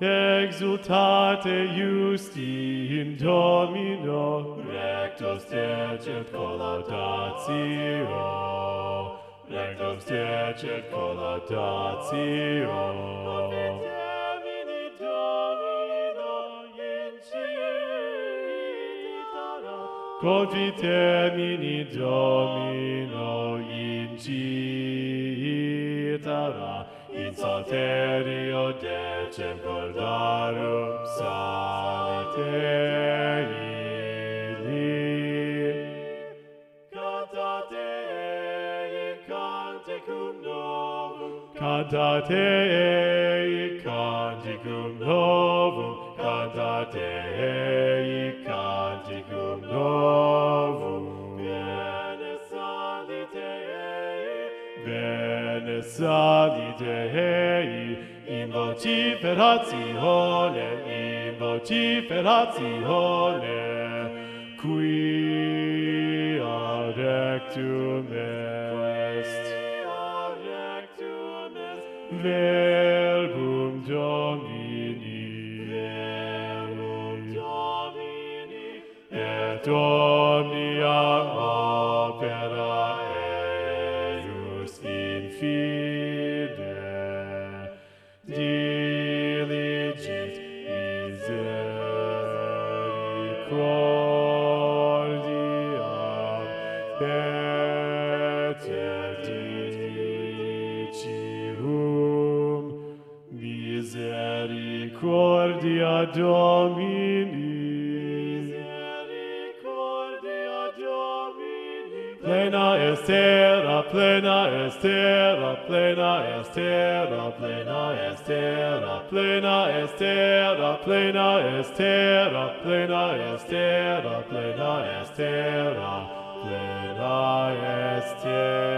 exultate justi in Domino, rectus decet collaudatio, rectus decet collaudatio. Confitemini Domino incitara, in salterio decem cordarum salite illi. Cantate in canticum novum, cantate in canticum novum, cantate in canticum novum. Bene salite ei, in vociferatione, quia rectum est, verbum Domini, et omnia opera eius in fide diligit misericordiam et edicium misericordia Domini. Plena est terra, plena est terra, plena est terra, plena est terra, plena est terra, plena est terra, plena est terra, plena est terra, plena est terra.